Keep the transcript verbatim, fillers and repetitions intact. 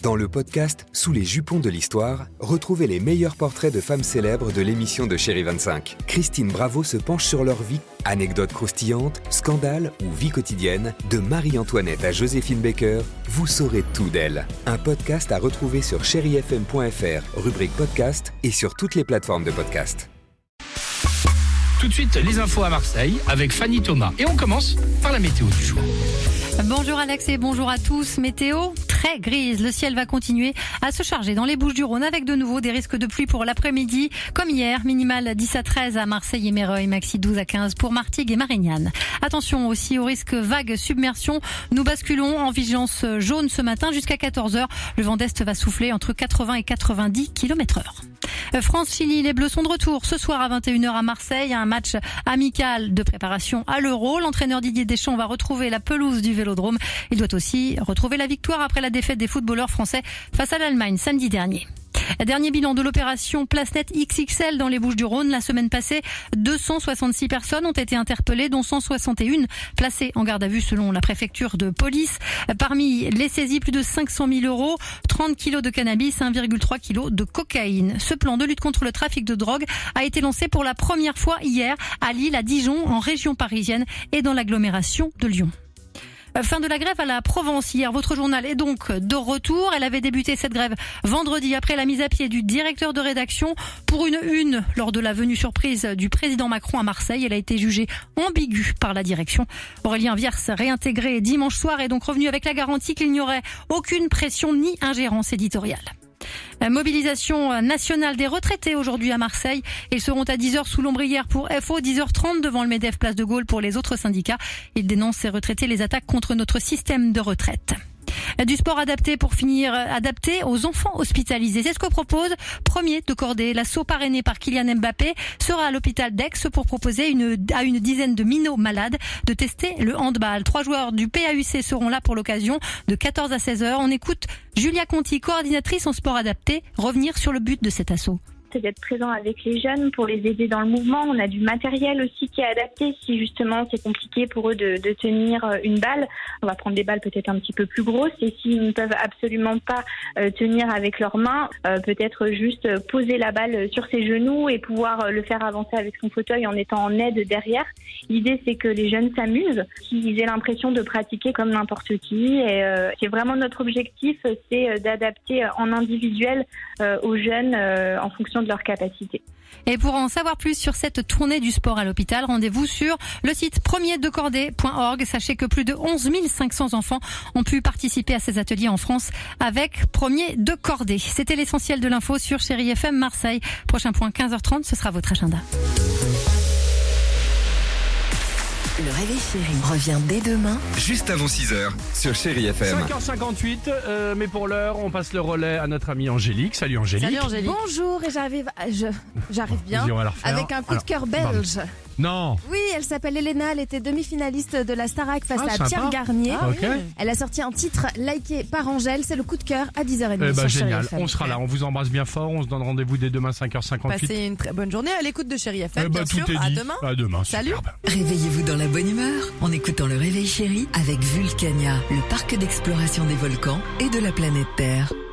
Dans le podcast Sous les jupons de l'histoire, retrouvez les meilleurs portraits de femmes célèbres de l'émission de Chérie vingt-cinq. Christine Bravo se penche sur leur vie. Anecdotes croustillantes, scandales ou vie quotidienne, de Marie-Antoinette à Joséphine Baker, vous saurez tout d'elle. Un podcast à retrouver sur chéri f m point f r, rubrique podcast et sur toutes les plateformes de podcast. Tout de suite, les infos à Marseille avec Fanny Thomas. Et on commence par la météo du jour. Bonjour Alex et bonjour à tous. Météo très grise. Le ciel va continuer à se charger dans les Bouches-du-Rhône avec de nouveau des risques de pluie pour l'après-midi. Comme hier, minimal dix à treize à Marseille et Méreuil, maxi douze à quinze pour Martigues et Marignane. Attention aussi au risque vague submersion. Nous basculons en vigilance jaune ce matin jusqu'à quatorze heures. Le vent d'est va souffler entre quatre-vingts et quatre-vingt-dix kilomètres heure. France-Chili, les Bleus sont de retour ce soir à vingt et une heures à Marseille. Un match amical de préparation à l'Euro. L'entraîneur Didier Deschamps va retrouver la pelouse du Vélodrome. Il doit aussi retrouver la victoire après la défaite des footballeurs français face à l'Allemagne samedi dernier. Dernier bilan de l'opération Place-Net X X L dans les Bouches-du-Rhône. La semaine passée, deux cent soixante-six personnes ont été interpellées, dont cent soixante et un placées en garde à vue selon la préfecture de police. Parmi les saisies, plus de cinq cent mille euros, trente kilos de cannabis, un virgule trois kilos de cocaïne. Ce plan de lutte contre le trafic de drogue a été lancé pour la première fois hier à Lille, à Dijon, en région parisienne et dans l'agglomération de Lyon. Fin de la grève à la Provence hier. Votre journal est donc de retour. Elle avait débuté cette grève vendredi après la mise à pied du directeur de rédaction pour une une lors de la venue surprise du président Macron à Marseille. Elle a été jugée ambiguë par la direction. Aurélien Viers, réintégré dimanche soir, est donc revenu avec la garantie qu'il n'y aurait aucune pression ni ingérence éditoriale. La mobilisation nationale des retraités aujourd'hui à Marseille. Ils seront à dix heures sous l'ombrière pour F O, dix heures trente devant le MEDEF Place de Gaulle pour les autres syndicats. Ils dénoncent, ces retraités, les attaques contre notre système de retraite. Du sport adapté pour finir, adapté aux enfants hospitalisés. C'est ce que propose Premier de Cordée. L'assaut parrainé par Kylian Mbappé sera à l'hôpital d'Aix pour proposer une, à une dizaine de minots malades de tester le handball. Trois joueurs du P A U C seront là pour l'occasion de quatorze à seize heures. On écoute Julia Conti, coordinatrice en sport adapté, revenir sur le but de cet assaut. C'est d'être présent avec les jeunes pour les aider dans le mouvement. On a du matériel aussi qui est adapté si justement c'est compliqué pour eux de, de tenir une balle. On va prendre des balles peut-être un petit peu plus grosses et s'ils ne peuvent absolument pas euh, tenir avec leurs mains, euh, peut-être juste poser la balle sur ses genoux et pouvoir le faire avancer avec son fauteuil en étant en aide derrière. L'idée c'est que les jeunes s'amusent, qu'ils aient l'impression de pratiquer comme n'importe qui. Et euh, c'est vraiment notre objectif, c'est d'adapter en individuel euh, aux jeunes euh, en fonction de leurs capacités. Et pour en savoir plus sur cette tournée du sport à l'hôpital, rendez-vous sur le site premier de cordée point org. Sachez que plus de onze mille cinq cents enfants ont pu participer à ces ateliers en France avec Premier de Cordée. C'était l'essentiel de l'info sur Chéri F M Marseille. Prochain point quinze heures trente, ce sera votre agenda. Le Réveil Chéri revient dès demain, Juste avant six heures, sur Chéri F M. cinq heures cinquante-huit, euh, mais pour l'heure, on passe le relais à notre amie Angélique. Salut Angélique. Salut Angélique. Bonjour, et j'arrive, je, j'arrive bien Vas-y, on va la refaire. avec un coup Alors, de cœur belge. Non. Oui, elle s'appelle Elena, elle était demi-finaliste de la Starac face Ah, à sympa. Pierre Garnier. Ah, ok. Elle a sorti un titre liké par Angèle, c'est le coup de cœur à dix heures trente Eh ben, sur Chéri génial, F M. on sera là, on vous embrasse bien fort, on se donne rendez-vous dès demain cinq heures cinquante-huit. Passez une très bonne journée à l'écoute de Chéri F M, Eh ben, bien tout sûr. est À dit. demain. À demain. Salut. Superbe. réveillez-vous dans la bonne humeur en écoutant le Réveil Chéri avec Vulcania, le parc d'exploration des volcans et de la planète Terre.